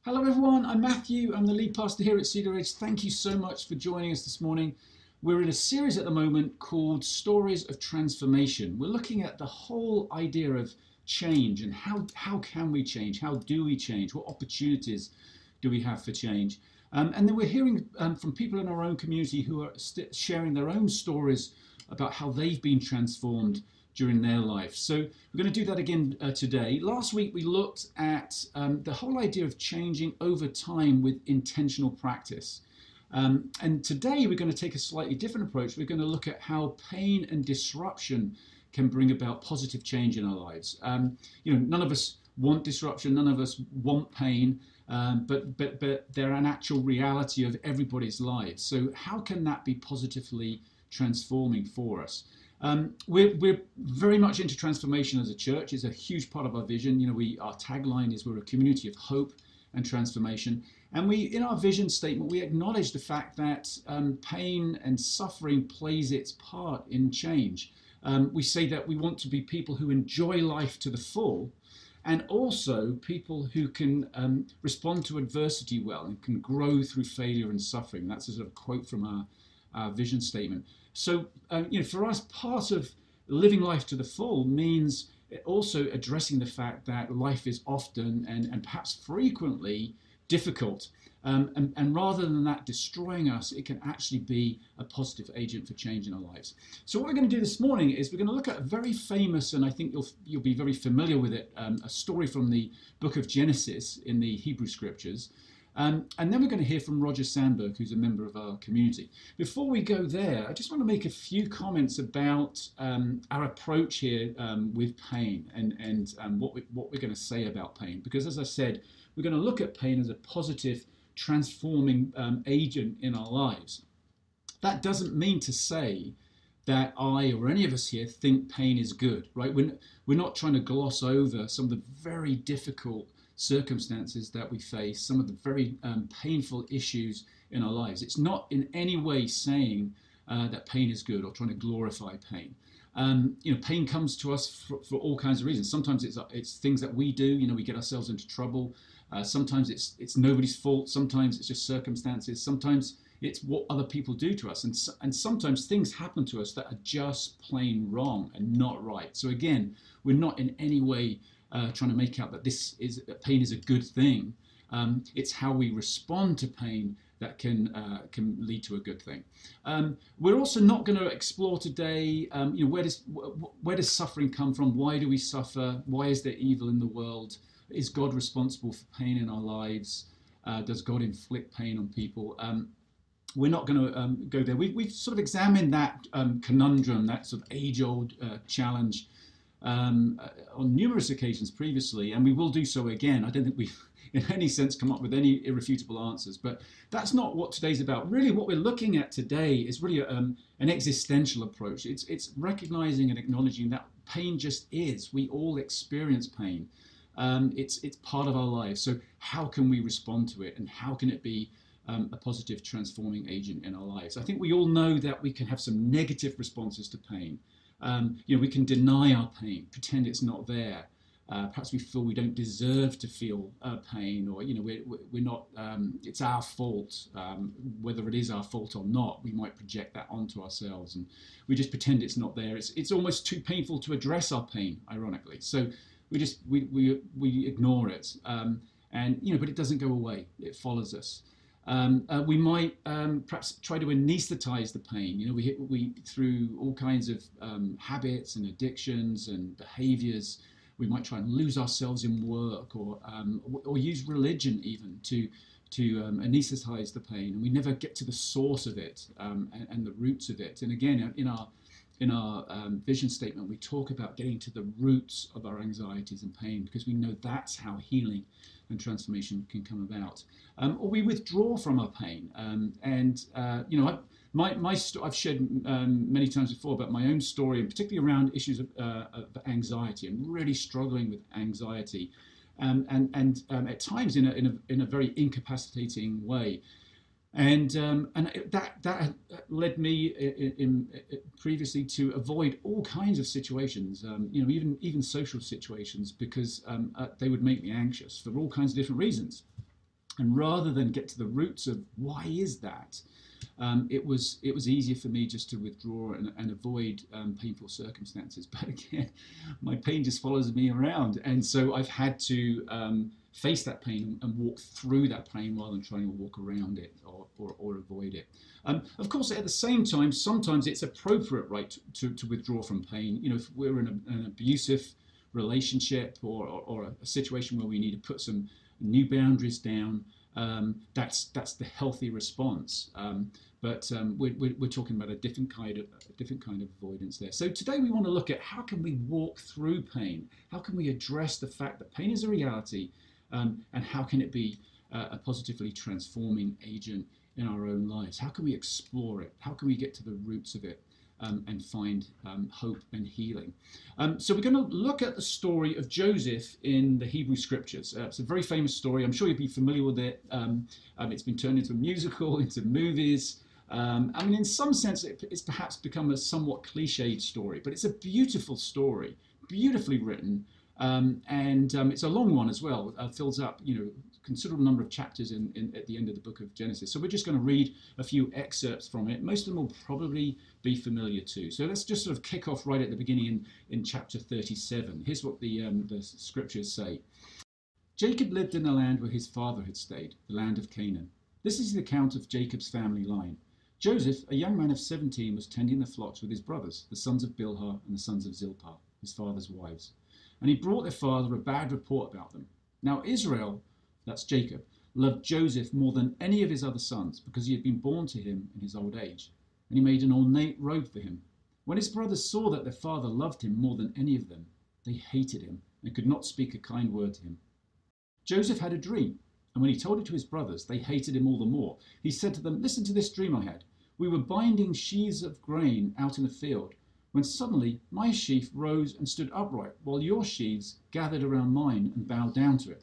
Hello everyone, I'm Matthew. I'm the lead pastor here at Cedar Ridge. Thank you so much for joining us this morning. We're in a series at the moment called Stories of Transformation. We're looking at the whole idea of change and how can we change? How do we change? What opportunities do we have for change? And then we're hearing from people in our own community who are sharing their own stories about how they've been transformed during their life. So we're going to do that again today. Last week we looked at the whole idea of changing over time with intentional practice. And today we're going to take a slightly different approach. We're going to look at how pain and disruption can bring about positive change in our lives. None of us want disruption, none of us want pain, but they're an actual reality of everybody's lives. So how can that be positively transforming for us? We're very much into transformation as a church. It's a huge part of our vision. Our tagline is we're a community of hope and transformation. And in our vision statement, we acknowledge the fact that pain and suffering plays its part in change. We say that we want to be people who enjoy life to the full, and also people who can respond to adversity well and can grow through failure and suffering. That's a sort of quote from our vision statement. So, for us, part of living life to the full means also addressing the fact that life is often and perhaps frequently difficult. And rather than that destroying us, it can actually be a positive agent for change in our lives. So what we're going to do this morning is we're going to look at a very famous, and I think you'll be very familiar with it, a story from the book of Genesis in the Hebrew Scriptures. And then we're going to hear from Roger Sandberg, who's a member of our community. Before we go there, I just want to make a few comments about our approach here with pain and what we're going to say about pain. Because as I said, we're going to look at pain as a positive, transforming agent in our lives. That doesn't mean to say that I or any of us here think pain is good, right? We're not trying to gloss over some of the very difficult circumstances that we face, some of the very painful issues in our lives. It's not in any way saying that pain is good or trying to glorify pain. Pain comes to us for all kinds of reasons. Sometimes it's things that we do. We get ourselves into trouble. Sometimes it's nobody's fault. Sometimes it's just circumstances. Sometimes it's what other people do to us. And sometimes things happen to us that are just plain wrong and not right. So again, we're not in any way trying to make out that pain is a good thing. It's how we respond to pain that can lead to a good thing. We're also not going to explore today, where does suffering come from? Why do we suffer? Why is there evil in the world? Is God responsible for pain in our lives? Does God inflict pain on people? We're not going to go there. We've sort of examined that conundrum, that sort of age-old challenge on numerous occasions previously, and we will do so again. I don't think we've in any sense come up with any irrefutable answers, but that's not what today's about. Really what we're looking at today is really an existential approach. It's recognizing and acknowledging that pain just is. We all experience pain. It's part of our lives. So how can we respond to it, and how can it be a positive transforming agent in our lives? I think we all know that we can have some negative responses to pain. We can deny our pain, pretend it's not there. Perhaps we feel we don't deserve to feel pain, or we're not. It's our fault. Whether it is our fault or not, we might project that onto ourselves, and we just pretend it's not there. It's almost too painful to address our pain, ironically. So we ignore it, but it doesn't go away. It follows us. We might perhaps try to anesthetize the pain. We through all kinds of habits and addictions and behaviors. We might try and lose ourselves in work, or use religion even to anesthetize the pain, and we never get to the source of it and the roots of it. And again, in our vision statement, we talk about getting to the roots of our anxieties and pain, because we know that's how healing and transformation can come about. Or we withdraw from our pain. I've shared many times before about my own story, and particularly around issues of anxiety, and really struggling with anxiety, and at times in a very incapacitating way. And that led me previously to avoid all kinds of situations, even social situations, because they would make me anxious for all kinds of different reasons. And rather than get to the roots of why is that, it was easier for me just to withdraw and avoid painful circumstances. But again, my pain just follows me around, and so I've had to face that pain and walk through that pain rather than trying to walk around it or avoid it. Of course, at the same time, sometimes it's appropriate, right, to withdraw from pain. You know, if we're in an abusive relationship or a situation where we need to put some new boundaries down, that's the healthy response. But we're talking about a different kind of avoidance there. So today we want to look at how can we walk through pain? How can we address the fact that pain is a reality, and how can it be a positively transforming agent in our own lives? How can we explore it? How can we get to the roots of it? And find hope and healing. So we're going to look at the story of Joseph in the Hebrew Scriptures. It's a very famous story. I'm sure you'll be familiar with it. It's been turned into a musical, into movies. I mean, in some sense, it's perhaps become a somewhat cliched story, but it's a beautiful story, beautifully written, and it's a long one as well. Fills up, considerable number of chapters at the end of the book of Genesis. So we're just going to read a few excerpts from it. Most of them will probably be familiar too. So let's just sort of kick off right at the beginning in chapter 37. Here's what the scriptures say. Jacob lived in the land where his father had stayed, the land of Canaan. This is the account of Jacob's family line. Joseph, a young man of 17, was tending the flocks with his brothers, the sons of Bilhah and the sons of Zilpah, his father's wives. And he brought their father a bad report about them. Now Israel, that's Jacob, loved Joseph more than any of his other sons because he had been born to him in his old age, and he made an ornate robe for him. When his brothers saw that their father loved him more than any of them, they hated him and could not speak a kind word to him. Joseph had a dream, and when he told it to his brothers, they hated him all the more. He said to them, "Listen to this dream I had. We were binding sheaves of grain out in the field, when suddenly my sheaf rose and stood upright, while your sheaves gathered around mine and bowed down to it."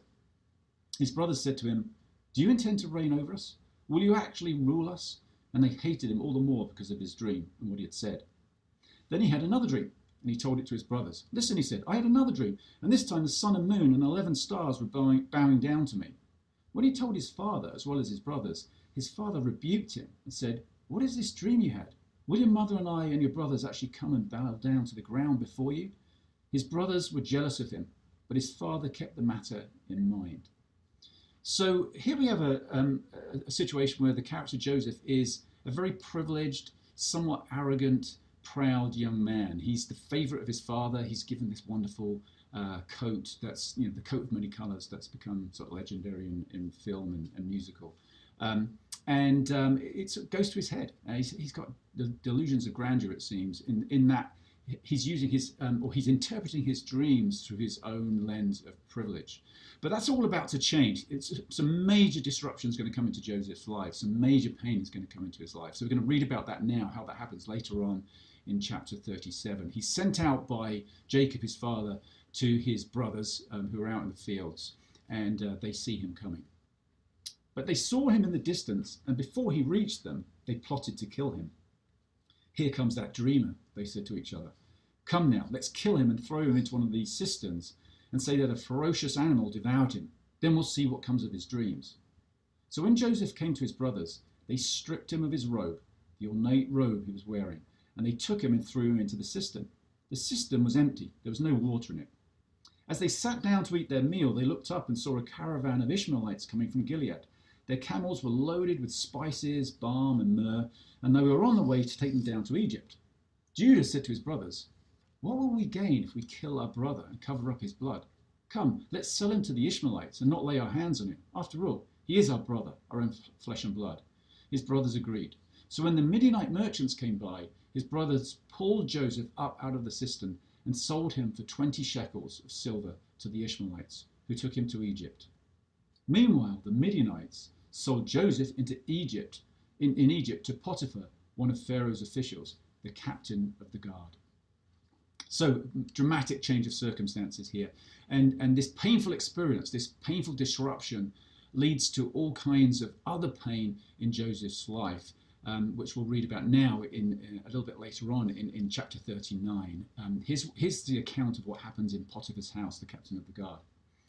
His brothers said to him, "Do you intend to reign over us? Will you actually rule us?" And they hated him all the more because of his dream and what he had said. Then he had another dream, and he told it to his brothers. "Listen," he said, "I had another dream, and this time the sun and moon and 11 stars were bowing down to me." When he told his father, as well as his brothers, his father rebuked him and said, "What is this dream you had? Will your mother and I and your brothers actually come and bow down to the ground before you?" His brothers were jealous of him, but his father kept the matter in mind. So here we have a situation where the character Joseph is a very privileged, somewhat arrogant, proud young man. He's the favorite of his father. He's given this wonderful coat that's, the coat of many colors that's become sort of legendary in film and musical. It goes to his head. He's got the delusions of grandeur, it seems, in that he's using he's interpreting his dreams through his own lens of privilege. But that's all about to change. Some major disruption is going to come into Joseph's life. Some major pain is going to come into his life. So we're going to read about that now, how that happens later on in chapter 37. He's sent out by Jacob, his father, to his brothers who are out in the fields, and they see him coming. But they saw him in the distance, and before he reached them, they plotted to kill him. "Here comes that dreamer," they said to each other. "Come now, let's kill him and throw him into one of these cisterns and say that a ferocious animal devoured him. Then we'll see what comes of his dreams." So when Joseph came to his brothers, they stripped him of his robe, the ornate robe he was wearing, and they took him and threw him into the cistern. The cistern was empty. There was no water in it. As they sat down to eat their meal, they looked up and saw a caravan of Ishmaelites coming from Gilead. Their camels were loaded with spices, balm, and myrrh, and they were on the way to take them down to Egypt. Judah said to his brothers, "What will we gain if we kill our brother and cover up his blood? Come, let's sell him to the Ishmaelites and not lay our hands on him. After all, he is our brother, our own flesh and blood." His brothers agreed. So when the Midianite merchants came by, his brothers pulled Joseph up out of the cistern and sold him for 20 shekels of silver to the Ishmaelites, who took him to Egypt. Meanwhile, the Midianites sold Joseph into Egypt, in Egypt to Potiphar, one of Pharaoh's officials, the captain of the guard. So, dramatic change of circumstances here. And this painful experience, this painful disruption, leads to all kinds of other pain in Joseph's life, which we'll read about now in a little bit later on in chapter 39. Here's the account of what happens in Potiphar's house, the captain of the guard.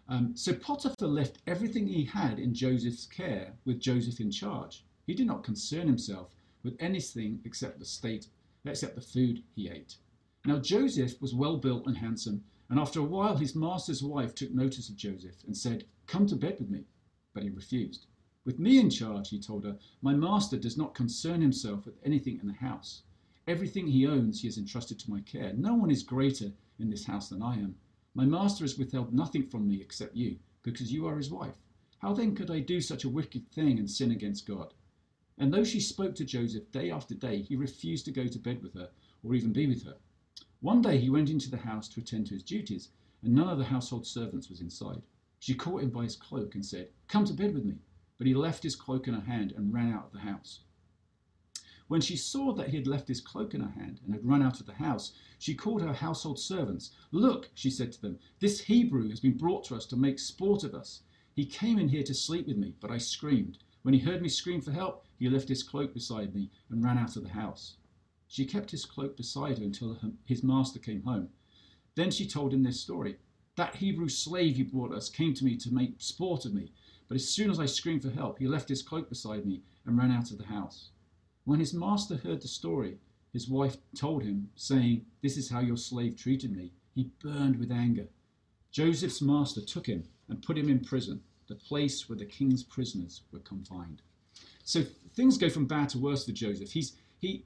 So Potiphar left everything he had in Joseph's care with Joseph in charge. He did not concern himself with anything except the food he ate. Now Joseph was well built and handsome, and after a while his master's wife took notice of Joseph and said, "Come to bed with me." But he refused. "With me in charge," he told her, "my master does not concern himself with anything in the house. Everything he owns he has entrusted to my care. No one is greater in this house than I am. My master has withheld nothing from me except you, because you are his wife. How then could I do such a wicked thing and sin against God?" And though she spoke to Joseph day after day, he refused to go to bed with her or even be with her. One day he went into the house to attend to his duties, and none of the household servants was inside. She caught him by his cloak and said, "Come to bed with me." But he left his cloak in her hand and ran out of the house. When she saw that he had left his cloak in her hand and had run out of the house, she called her household servants. "Look," she said to them, "this Hebrew has been brought to us to make sport of us. He came in here to sleep with me, but I screamed. When he heard me scream for help, he left his cloak beside me and ran out of the house." She kept his cloak beside her until his master came home. Then she told him this story. "That Hebrew slave you brought us came to me to make sport of me, but as soon as I screamed for help, he left his cloak beside me and ran out of the house." When his master heard the story, his wife told him, saying, "This is how your slave treated me." He burned with anger. Joseph's master took him and put him in prison, the place where the king's prisoners were confined. So things go from bad to worse for Joseph. He's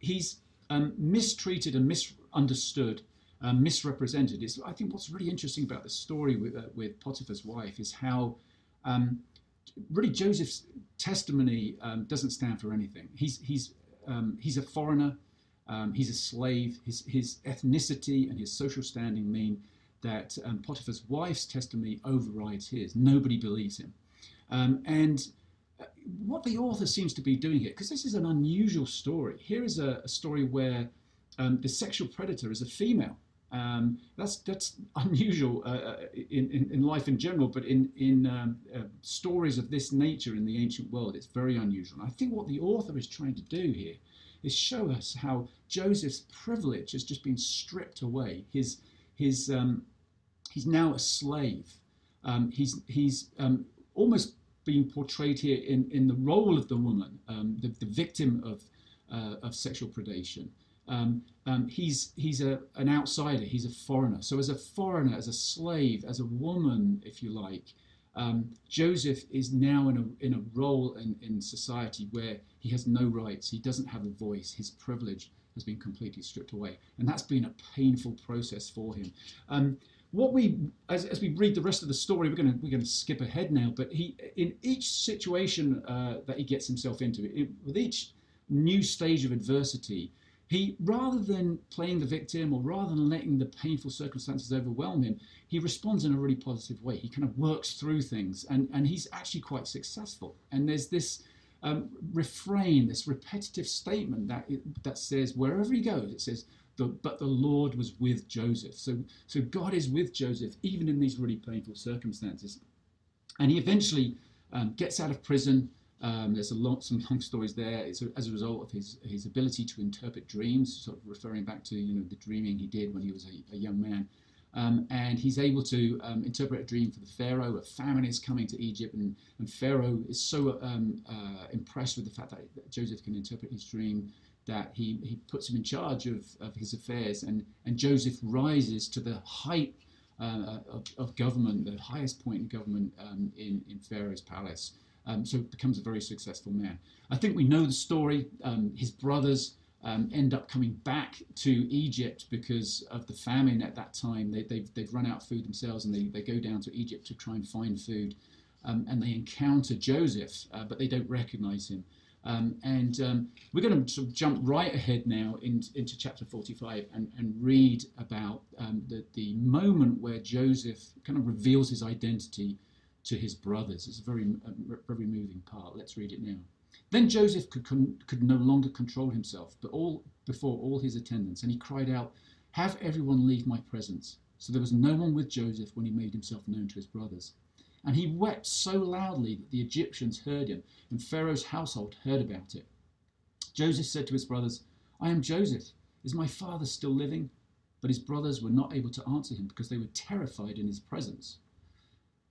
mistreated and misunderstood, misrepresented. I think what's really interesting about the story with Potiphar's wife is how really Joseph's testimony doesn't stand for anything. He's a foreigner. He's a slave. His ethnicity and his social standing mean that Potiphar's wife's testimony overrides his. Nobody believes him. And what the author seems to be doing here, because this is an unusual story. Here is a story where the sexual predator is a female. That's unusual in life in general, but in stories of this nature in the ancient world, it's very unusual. And I think what the author is trying to do here is show us how Joseph's privilege has just been stripped away. He's now a slave. He's almost being portrayed here in the role of the woman, the victim of sexual predation. He's an outsider. He's a foreigner. So as a foreigner, as a slave, as a woman, if you like, Joseph is now in a role in society where he has no rights. He doesn't have a voice. His privilege has been completely stripped away, and that's been a painful process for him. As we read the rest of the story, we're going to skip ahead now. But in each situation that he gets himself into, with each new stage of adversity, he, rather than playing the victim or rather than letting the painful circumstances overwhelm him, he responds in a really positive way. He kind of works through things, and he's actually quite successful. And there's this refrain, this repetitive statement that says, wherever he goes, it says, but the Lord was with Joseph. So God is with Joseph, even in these really painful circumstances. And he eventually gets out of prison. There's some long stories there. It's as a result of his ability to interpret dreams, sort of referring back to the dreaming he did when he was a young man. And he's able to interpret a dream for the Pharaoh. A famine is coming to Egypt, and Pharaoh is so impressed with the fact that Joseph can interpret his dream that he puts him in charge of his affairs, and Joseph rises to the height of government, the highest point in government in Pharaoh's palace. So becomes a very successful man. I think we know the story. His brothers end up coming back to Egypt because of the famine at that time. They've run out of food themselves, and they go down to Egypt to try and find food. And they encounter Joseph, but they don't recognize him. We're going to sort of jump right ahead now into chapter 45 and read about the moment where Joseph kind of reveals his identity to his brothers. It's a very moving part. Let's read it now. Then Joseph could no longer control himself, but before all his attendants, and he cried out, "Have everyone leave my presence." So there was no one with Joseph when he made himself known to his brothers. And he wept so loudly that the Egyptians heard him, and Pharaoh's household heard about it. Joseph said to his brothers, "I am Joseph. Is my father still living?" But his brothers were not able to answer him because they were terrified in his presence.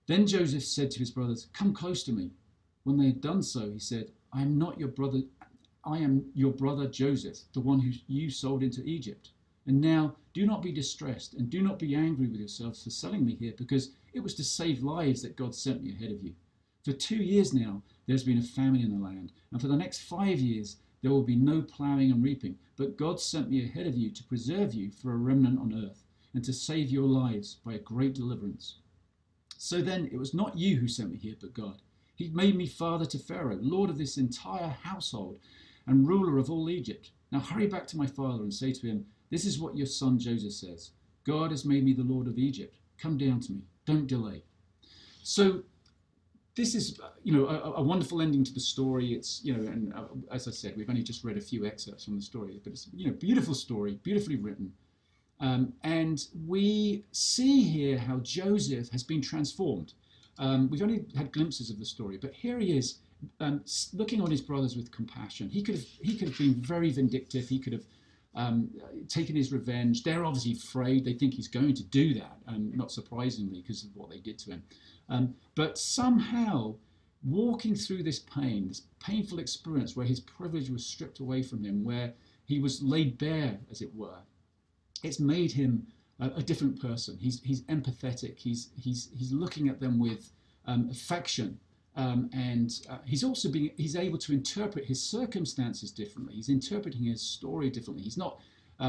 Then Joseph said to his brothers, "Come close to me." When they had done so, he said, "I am not your brother. I am your brother Joseph, the one who you sold into Egypt. And now do not be distressed and do not be angry with yourselves for selling me here, because it was to save lives that God sent me ahead of you. For 2 years now, there's been a famine in the land, and for the next 5 years, there will be no plowing and reaping. But God sent me ahead of you to preserve you for a remnant on earth, and to save your lives by a great deliverance. So then, it was not you who sent me here, but God. He made me father to Pharaoh, lord of this entire household, and ruler of all Egypt. Now hurry back to my father and say to him, 'This is what your son Joseph says. God has made me the lord of Egypt. Come down to me. Don't delay.'" So this is, a wonderful ending to the story. It's, and as I said, we've only just read a few excerpts from the story, but it's, beautiful story, beautifully written. And we see here how Joseph has been transformed. We've only had glimpses of the story, but here he is, looking on his brothers with compassion. He could have been very vindictive. He could have taken his revenge. They're obviously afraid. They think he's going to do that, not surprisingly, because of what they did to him. But somehow, walking through this pain, this painful experience where his privilege was stripped away from him, where he was laid bare, as it were, it's made him a different person. He's empathetic. He's looking at them with affection. And he's also he's able to interpret his circumstances differently. He's interpreting his story differently. He's not,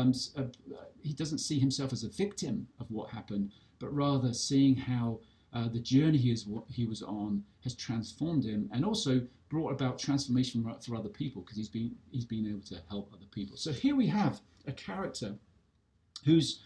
he doesn't see himself as a victim of what happened, but rather seeing how the journey he was on has transformed him, and also brought about transformation for other people, because he's been able to help other people. So here we have a character whose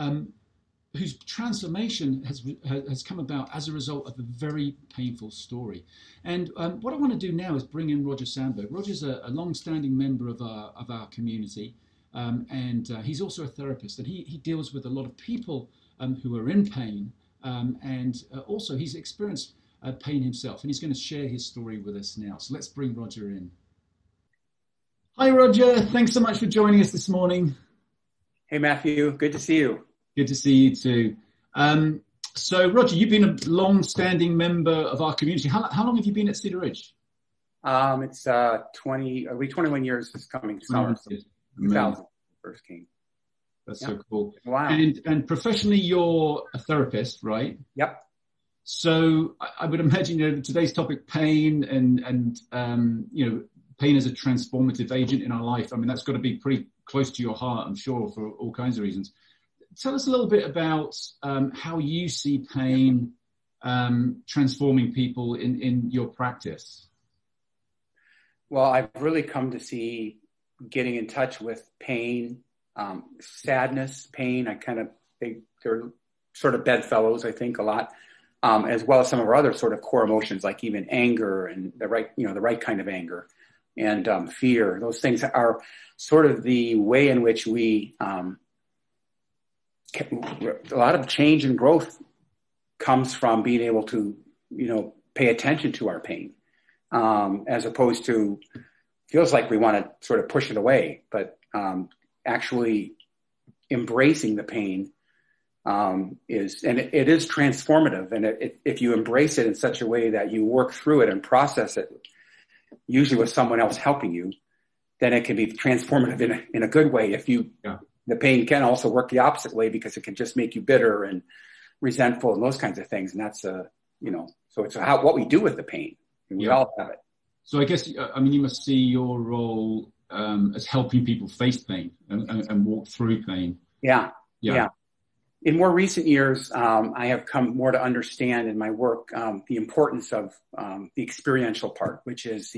transformation has come about as a result of a very painful story. And what I want to do now is bring in Roger Sandberg. Roger's a long-standing member of our community, and he's also a therapist, and he deals with a lot of people who are in pain, and also he's experienced pain himself, and he's going to share his story with us now. So let's bring Roger in. Hi, Roger. Thanks so much for joining us this morning. Hey, Matthew. Good to see you. Good to see you too. So, Roger, you've been a long-standing member of our community. How long have you been at Cedar Ridge? It's 21 years this coming summer. 2000 first came. That's so cool. Wow. And professionally, you're a therapist, right? Yep. So I would imagine, today's topic, pain, and pain as a transformative agent in our life. I mean, that's got to be pretty close to your heart, I'm sure, for all kinds of reasons. Tell us a little bit about how you see pain transforming people in your practice. Well, I've really come to see getting in touch with pain, sadness, pain. They're sort of bedfellows, I think, a lot, as well as some of our other sort of core emotions, like even anger and the right kind of anger, and fear. Those things are sort of the way in which we, a lot of change and growth comes from being able to, pay attention to our pain, as opposed to, feels like we want to sort of push it away, but actually embracing the pain it is transformative. And if you embrace it in such a way that you work through it and process it, usually with someone else helping you, then it can be transformative in a good way. The pain can also work the opposite way, because it can just make you bitter and resentful and those kinds of things. And that's, so it's what we do with the pain. And we all have it. So I guess, you must see your role as helping people face pain and walk through pain. Yeah. In more recent years, I have come more to understand in my work the importance of the experiential part, which is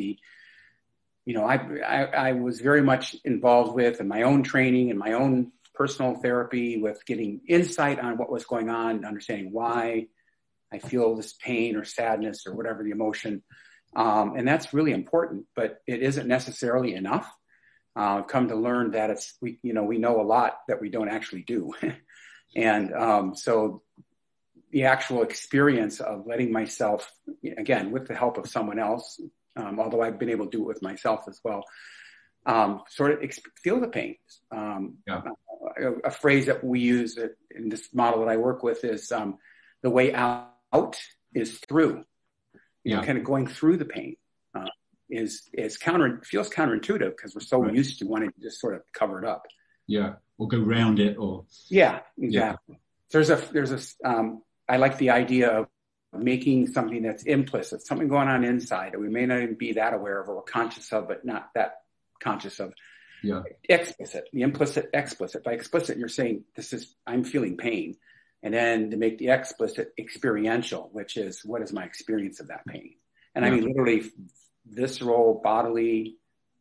I was very much involved with in my own training and my own personal therapy with getting insight on what was going on, understanding why I feel this pain or sadness or whatever the emotion. And that's really important, but it isn't necessarily enough. I've come to learn that we know a lot that we don't actually do. And so the actual experience of letting myself, again, with the help of someone else, although I've been able to do it with myself as well, sort of feel the pain. A phrase that we use in this model that I work with is the way out. is through, Yeah. kind of going through the pain feels counterintuitive because we're so used to wanting to just sort of cover it up. Yeah. Or go round it or. Yeah, exactly. Yeah. I like the idea of making something that's implicit, something going on inside that we may not even be that aware of or we're conscious of, but not that conscious of. Yeah. Explicit, the implicit, explicit. By explicit, you're saying I'm feeling pain. And then to make the explicit experiential, which is what is my experience of that pain? And I mean, literally visceral, bodily,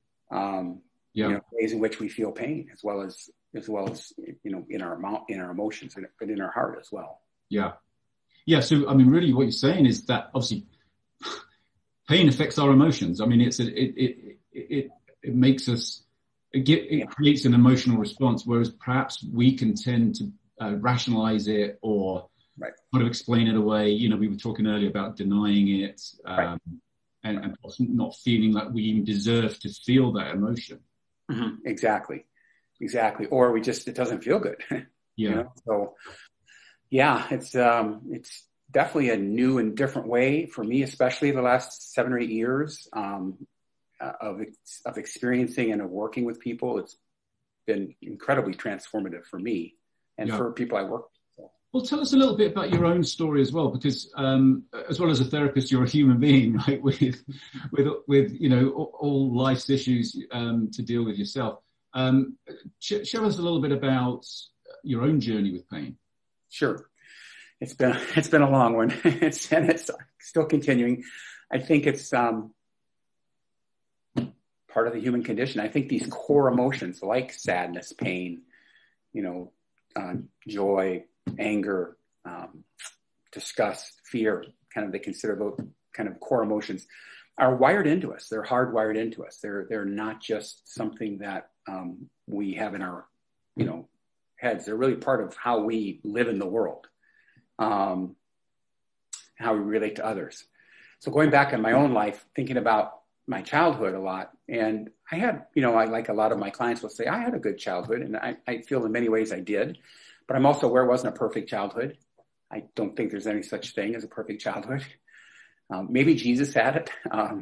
ways in which we feel pain, as well as in our emotions, but in our heart as well. Yeah. Yeah. So, I mean, really what you're saying is that obviously pain affects our emotions. I mean, it makes us, it creates an emotional response, whereas perhaps we can tend to rationalize it or kind of explain it away. We were talking earlier about denying it and not feeling like we even deserve to feel that emotion. Mm-hmm. Exactly. Or it doesn't feel good. Yeah. So yeah, it's definitely a new and different way for me, especially the last 7 or 8 years of experiencing and of working with people. It's been incredibly transformative for me and for people I work with. Well, tell us a little bit about your own story as well, because as well as a therapist, you're a human being, right? With all life's issues to deal with yourself. Share us a little bit about your own journey with pain. Sure, it's been a long one. it's still continuing. I think it's part of the human condition. I think these core emotions like sadness, pain, joy, anger, disgust, fear, they consider those kind of core emotions, are wired into us. They're hardwired into us. They're not just something that we have in our heads. They're really part of how we live in the world, how we relate to others. So going back in my own life, thinking about my childhood a lot, and I had, I like a lot of my clients will say, I had a good childhood, and I feel in many ways I did, but I'm also aware it wasn't a perfect childhood. I don't think there's any such thing as a perfect childhood. Maybe Jesus had it.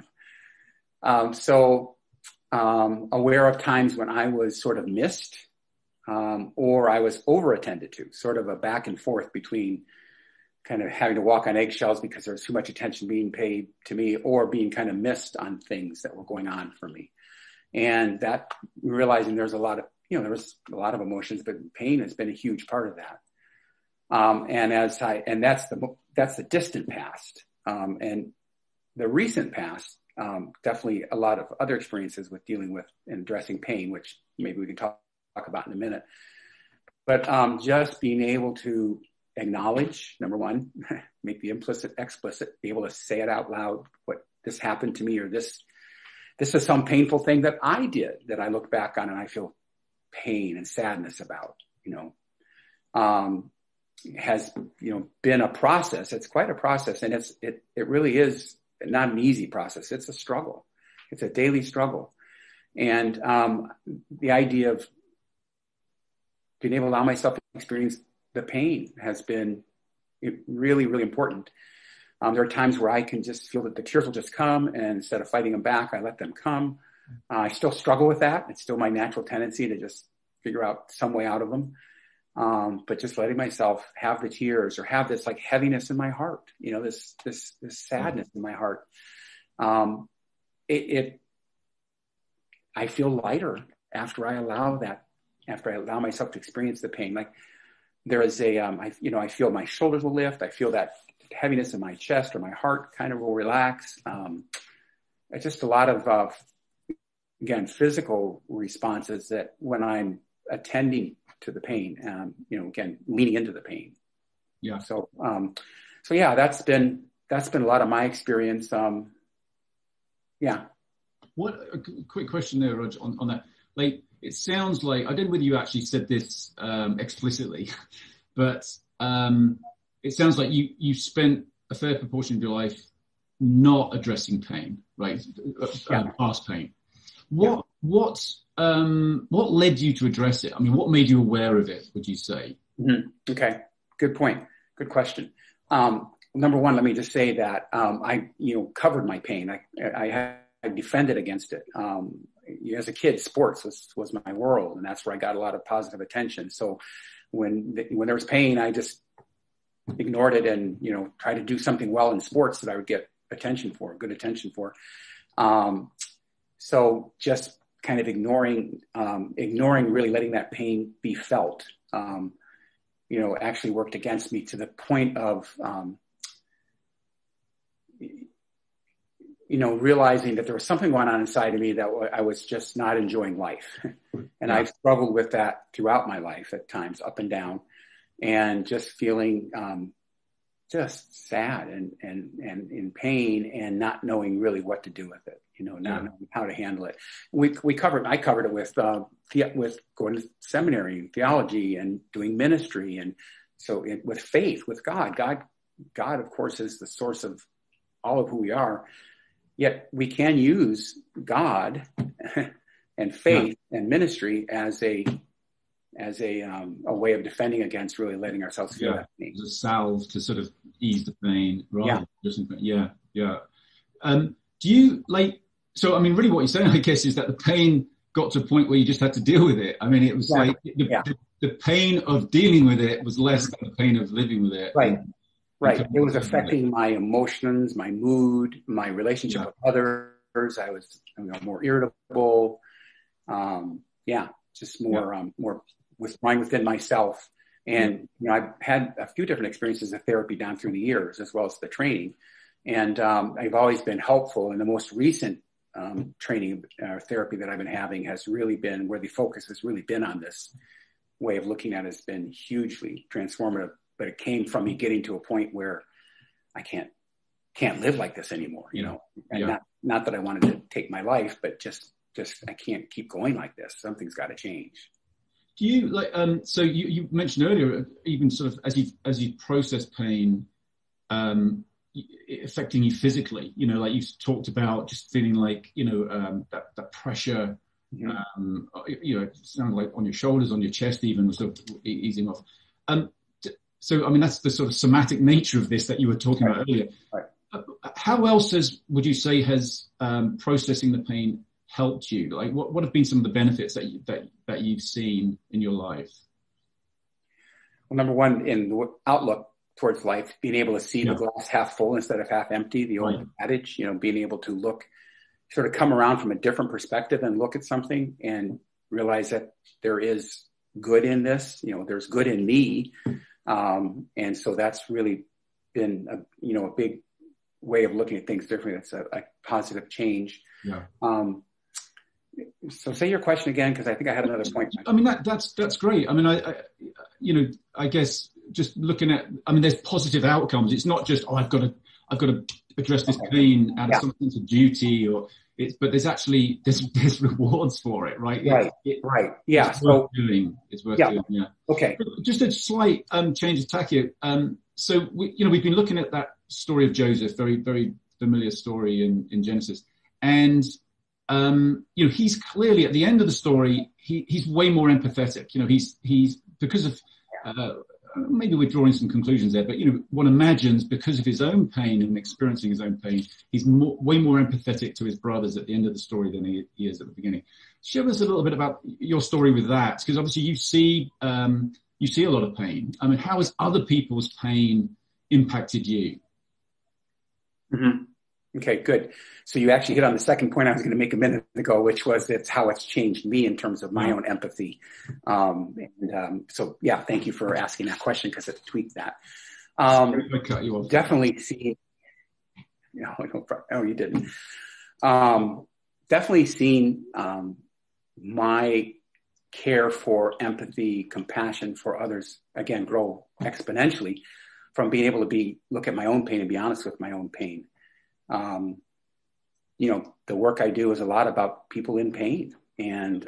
So aware of times when I was sort of missed, or I was over-attended to, sort of a back and forth between kind of having to walk on eggshells because there was too much attention being paid to me, or being kind of missed on things that were going on for me. And that, realizing there was a lot of emotions, but pain has been a huge part of that. And that's the distant past. And the recent past, definitely a lot of other experiences with dealing with and addressing pain, which maybe we can talk about in a minute. But just being able to acknowledge, number one, make the implicit explicit, be able to say it out loud, what this happened to me, or this is some painful thing that I did that I look back on and I feel pain and sadness about, has, been a process. It's quite a process. And it really is not an easy process. It's a struggle. It's a daily struggle. And the idea of being able to allow myself to experience the pain has been really, really important. There are times where I can just feel that the tears will just come, and instead of fighting them back, I let them come. I still struggle with that. It's still my natural tendency to just figure out some way out of them. But just letting myself have the tears, or have this like heaviness in my heart, this sadness in my heart. I feel lighter after I allow myself to experience the pain. Like there is I feel my shoulders will lift. I feel that heaviness in my chest, or my heart kind of will relax. It's just a lot of, again, physical responses that when I'm attending to the pain, again, leaning into the pain. Yeah. So yeah, that's been a lot of my experience. Yeah. What a quick question there, Rog, on that. Like, it sounds like, I don't know whether you actually said this explicitly, but it sounds like you spent a fair proportion of your life not addressing pain, right? Past pain. What led you to address it? I mean, what made you aware of it, would you say? Mm-hmm. Okay. Good point. Good question. Number one, let me just say that I covered my pain. I defended against it. As a kid, sports was my world, and that's where I got a lot of positive attention. So when there was pain, I just ignored it and tried to do something well in sports that I would get good attention for. So just kind of ignoring really letting that pain be felt, actually worked against me to the point of, realizing that there was something going on inside of me that I was just not enjoying life. And I've struggled with that throughout my life at times, up and down, and just feeling just sad and in pain and not knowing really what to do with it, not knowing how to handle it. I covered it with going to seminary and theology and doing ministry. And so with faith, with God, of course, is the source of all of who we are. Yet we can use God and faith and ministry as a way of defending against really letting ourselves feel that pain. As a salve to sort of ease the pain, rather do you so I mean, really what you're saying, I guess, is that the pain got to a point where you just had to deal with it. I mean, it was the pain of dealing with it was less than the pain of living with it. Right. It was affecting my emotions, my mood, my relationship with others. I was more irritable. Just more withdrawing within myself. And, I've had a few different experiences of therapy down through the years, as well as the training. And I've always been helpful. And the most recent training or therapy that I've been having has really been where the focus has really been on this way of looking at it has been hugely transformative. But it came from me getting to a point where I can't live like this anymore, and not that I wanted to take my life, but just I can't keep going like this. Something's got to change. Do you so you mentioned earlier, even sort of as you process pain, affecting you physically, like you talked about just feeling like, that pressure, it sounded like on your shoulders, on your chest, even was sort of easing off. So, I mean, that's the sort of somatic nature of this that you were talking about earlier. Right. How else would you say has processing the pain helped you? Like, what have been some of the benefits that you've seen in your life? Well, number one, in the outlook towards life, being able to see the glass half full instead of half empty, the old adage, being able to sort of come around from a different perspective and look at something and realize that there is good in this, there's good in me. And so that's really been a big way of looking at things differently. It's a positive change. Yeah. So say your question again, because I think I had another point. I mean, that's great. I mean, I guess just looking at, there's positive outcomes. It's not just, I've got to address this pain out of some sense of duty but there's rewards for it, right? Right. Yeah. It's worth doing. Yeah. Okay. Just a slight change of tack here. So we've been looking at that story of Joseph, very, very familiar story in Genesis. And, he's clearly at the end of the story, he's way more empathetic. He's because of, maybe we're drawing some conclusions there, but one imagines because of his own pain and experiencing his own pain, he's way more empathetic to his brothers at the end of the story than he is at the beginning. Share us a little bit about your story with that, because obviously you see a lot of pain. I mean, how has other people's pain impacted you? Mm-hmm. Okay, good. So you actually hit on the second point I was going to make a minute ago, which was it's how it's changed me in terms of my own empathy. Thank you for asking that question because it tweaked that. Definitely seen. No, you didn't. Definitely seen my care for empathy, compassion for others, again, grow exponentially from being able to look at my own pain and be honest with my own pain. The work I do is a lot about people in pain, and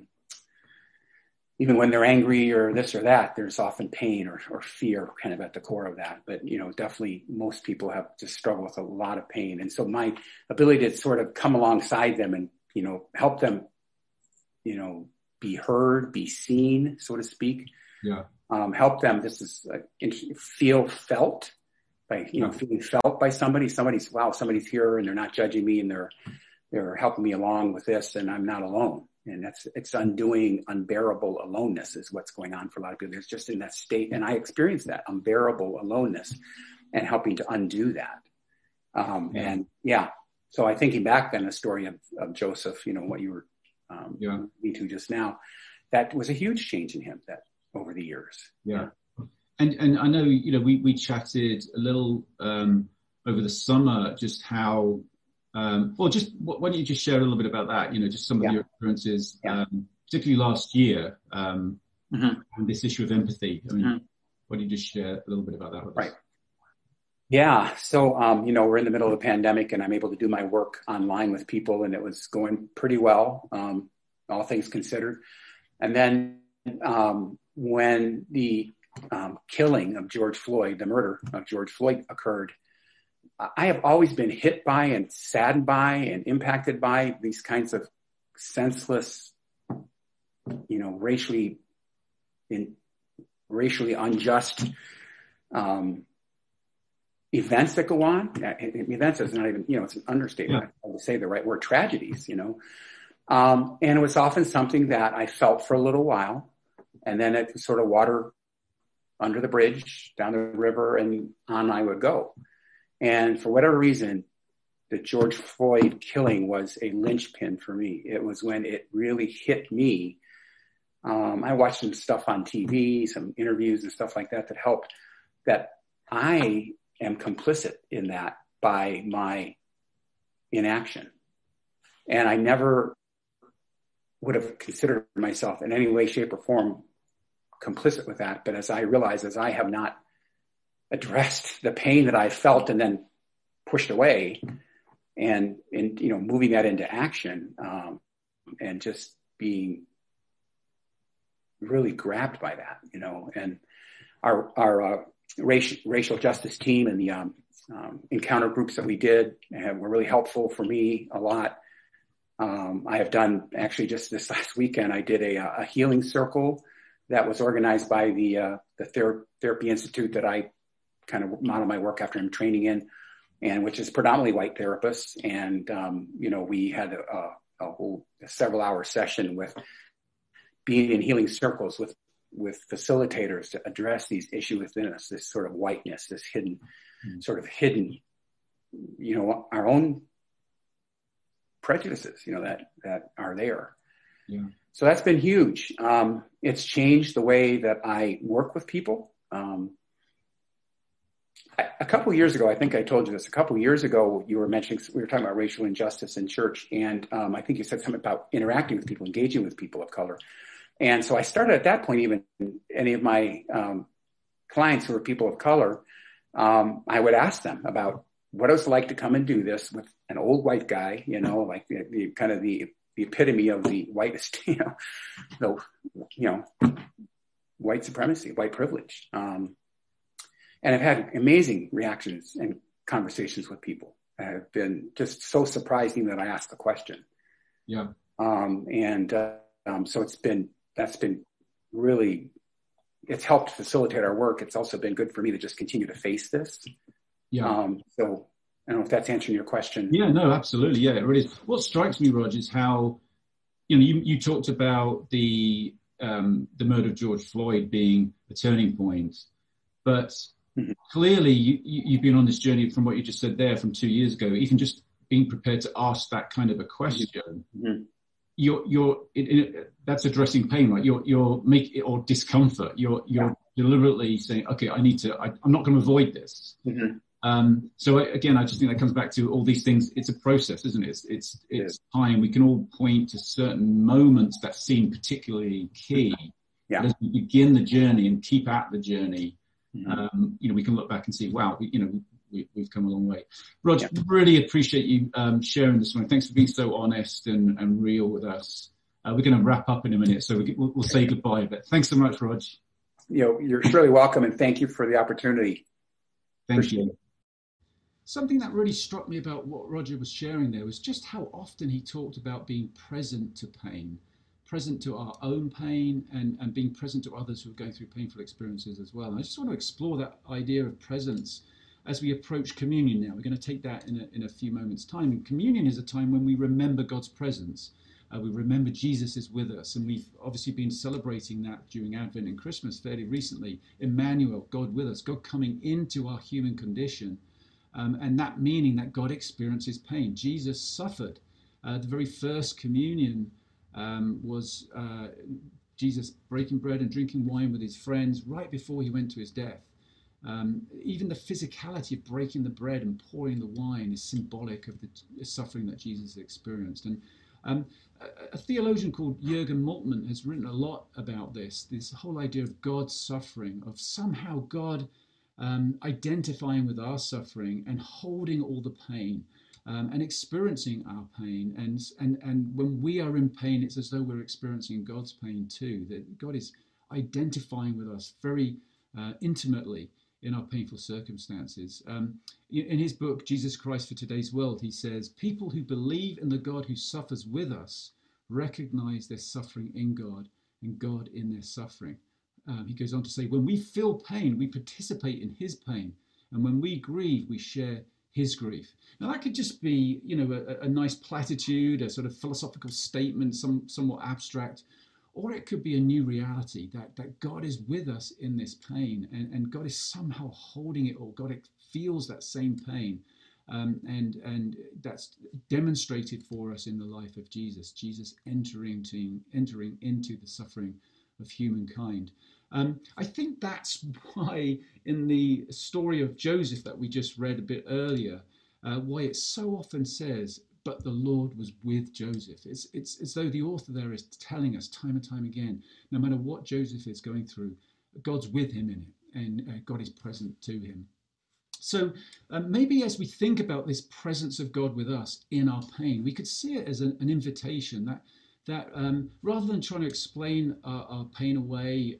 even when they're angry or this or that, there's often pain or fear kind of at the core of that. But, definitely most people have just struggled with a lot of pain. And so my ability to sort of come alongside them and, help them, be heard, be seen, so to speak. Yeah. Help them, feel felt by, feeling felt by somebody. Somebody's here and they're not judging me and they're helping me along with this, and I'm not alone. And it's undoing unbearable aloneness is what's going on for a lot of people. There's just in that state, and I experienced that unbearable aloneness, and helping to undo that. And so I thinking back then the story of Joseph, what you were me to just now, that was a huge change in him that over the years. Yeah. And I know, we chatted a little over the summer, just how, why don't you just share a little bit about that, just some of your experiences, particularly last year, and this issue of empathy. I mean, why don't you just share a little bit about that with us? Right. Yeah. So, we're in the middle of the pandemic and I'm able to do my work online with people, and it was going pretty well, all things considered. And then when the killing of George Floyd, the murder of George Floyd occurred, I have always been hit by and saddened by and impacted by these kinds of senseless, racially unjust events that go on. Events is not even, it's an understatement. I would say the right word, tragedies, and it was often something that I felt for a little while, and then it sort of water under the bridge, down the river, and on I would go. And for whatever reason, the George Floyd killing was a linchpin for me. It was when it really hit me. I watched some stuff on TV, some interviews and stuff like that helped, that I am complicit in that by my inaction. And I never would have considered myself in any way, shape, or form complicit with that. But as I realized, as I have not addressed the pain that I felt and then pushed away, and moving that into action, and just being really grabbed by that, and our racial justice team and the encounter groups that we did were really helpful for me a lot. I have done, actually just this last weekend, I did a healing circle that was organized by the Therapy Institute that I kind of model my work after I'm training in, and which is predominantly white therapists. And, we had a whole several hour session with being in healing circles with facilitators to address these issues within us, this sort of whiteness, this hidden, our own prejudices, that are there. Yeah. So that's been huge. It's changed the way that I work with people. A couple of years ago, I think I told you this, you were mentioning, we were talking about racial injustice in church. And I think you said something about interacting with people, engaging with people of color. And so I started at that point, even any of my clients who are people of color, I would ask them about what it was like to come and do this with an old white guy, like the kind of the epitome of the whitest, white supremacy, white privilege. And I've had amazing reactions and conversations with people. I've been just so surprising that I asked the question. Yeah. So that's been really, it's helped facilitate our work. It's also been good for me to just continue to face this. Yeah. So I don't know if that's answering your question. Yeah, no, absolutely. Yeah, it really is. What strikes me, Roger, is how, you talked about the murder of George Floyd being a turning point, but clearly you've been on this journey from what you just said there from 2 years ago, even just being prepared to ask that kind of a question. That's addressing pain, right? You're making, or discomfort. You're deliberately saying, okay, I'm not going to avoid this. So again, I just think that comes back to all these things. It's a process, isn't it? It's time. We can all point to certain moments that seem particularly key. But as we begin the journey and keep at the journey, we can look back and see, wow, we've come a long way. Roger, really appreciate you sharing this morning. Thanks for being so honest and real with us. We're going to wrap up in a minute, so we'll say goodbye. But thanks so much, Roger. You're surely welcome, and thank you for the opportunity. Thank you. Something that really struck me about what Roger was sharing there was just how often he talked about being present to pain, present to our own pain, and being present to others who are going through painful experiences as well. And I just want to explore that idea of presence. as we approach communion now. We're going to take that in a few moments' time. And communion is a time when we remember God's presence. We remember Jesus is with us, and we've obviously been celebrating that during Advent and Christmas fairly recently. Emmanuel, God with us, God coming into our human condition, and that meaning that God experiences pain. Jesus suffered. The very first communion was Jesus breaking bread and drinking wine with his friends right before he went to his death. Even the physicality of breaking the bread and pouring the wine is symbolic of the suffering that Jesus experienced. And a theologian called Jürgen Moltmann has written a lot about this whole idea of God's suffering, of somehow God identifying with our suffering and holding all the pain and experiencing our pain. And when we are in pain, it's as though we're experiencing God's pain too, that God is identifying with us very intimately in our painful circumstances. In his book, Jesus Christ for Today's World, he says, people who believe in the God who suffers with us recognize their suffering in God and God in their suffering. He goes on to say, when we feel pain, we participate in his pain. And when we grieve, we share his grief. Now that could just be, a nice platitude, a sort of philosophical statement, somewhat abstract. Or it could be a new reality that God is with us in this pain, and God is somehow holding it all. God feels that same pain, and that's demonstrated for us in the life of Jesus. Jesus entering into the suffering of humankind. I think that's why in the story of Joseph that we just read a bit earlier, why it so often says, but the Lord was with Joseph. It's as though the author there is telling us time and time again, no matter what Joseph is going through, God's with him in it, and God is present to him. So maybe as we think about this presence of God with us in our pain, we could see it as an invitation that rather than trying to explain our pain away,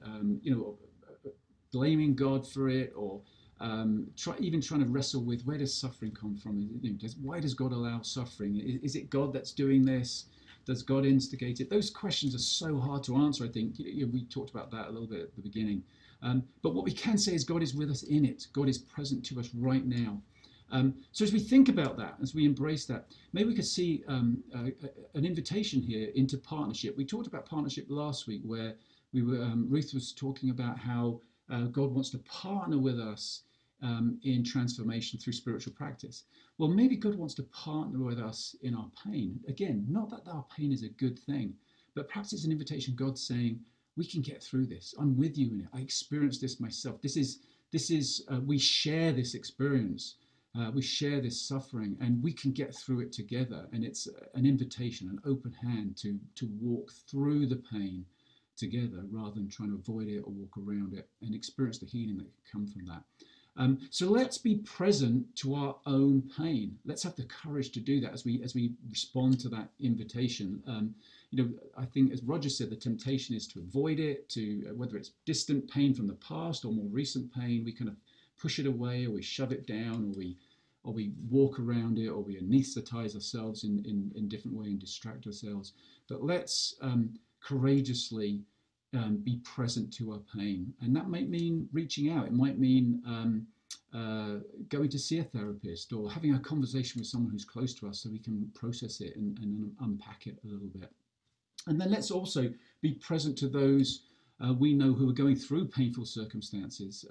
blaming God for it, or even trying to wrestle with where does suffering come from? Why does God allow suffering? Is it God that's doing this? Does God instigate it? Those questions are so hard to answer, I think. We talked about that a little bit at the beginning. But what we can say is God is with us in it. God is present to us right now. So as we think about that, as we embrace that, maybe we could see an invitation here into partnership. We talked about partnership last week, where Ruth was talking about how God wants to partner with us in transformation through spiritual practice. Well, maybe God wants to partner with us in our pain. Again, not that our pain is a good thing, but perhaps it's an invitation. God's saying, we can get through this. I'm with you in it. I experienced this myself. We share this experience. We share this suffering, and we can get through it together. And it's an invitation, an open hand to walk through the pain together, rather than trying to avoid it or walk around it, and experience the healing that can come from that. So let's be present to our own pain. Let's have the courage to do that as we respond to that invitation. I think, as Roger said, the temptation is to avoid it, whether it's distant pain from the past or more recent pain, we kind of push it away, or we shove it down, or we walk around it, or we anesthetize ourselves in different ways and distract ourselves. But let's courageously be present to our pain, and that might mean reaching out. It might mean going to see a therapist, or having a conversation with someone who's close to us so we can process it and unpack it a little bit. And then let's also be present to those we know who are going through painful circumstances.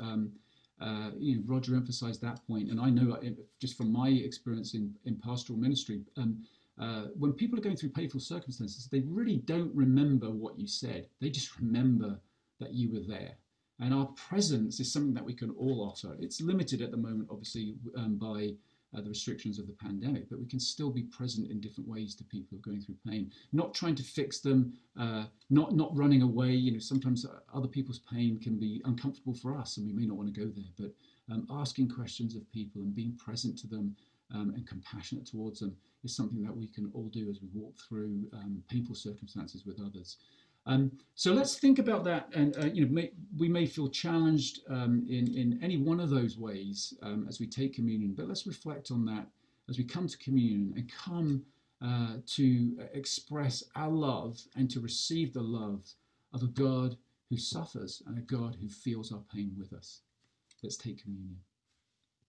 Roger emphasized that point, and I know just from my experience in pastoral ministry, when people are going through painful circumstances, they really don't remember what you said. They just remember that you were there. And our presence is something that we can all offer. It's limited at the moment, obviously, by the restrictions of the pandemic, but we can still be present in different ways to people who are going through pain. Not trying to fix them, not running away. Sometimes other people's pain can be uncomfortable for us, and we may not want to go there. But asking questions of people and being present to them and compassionate towards them is something that we can all do as we walk through painful circumstances with others. So let's think about that, and we may feel challenged in any one of those ways as we take communion, but let's reflect on that as we come to communion and come to express our love and to receive the love of a God who suffers and a God who feels our pain with us. Let's take communion.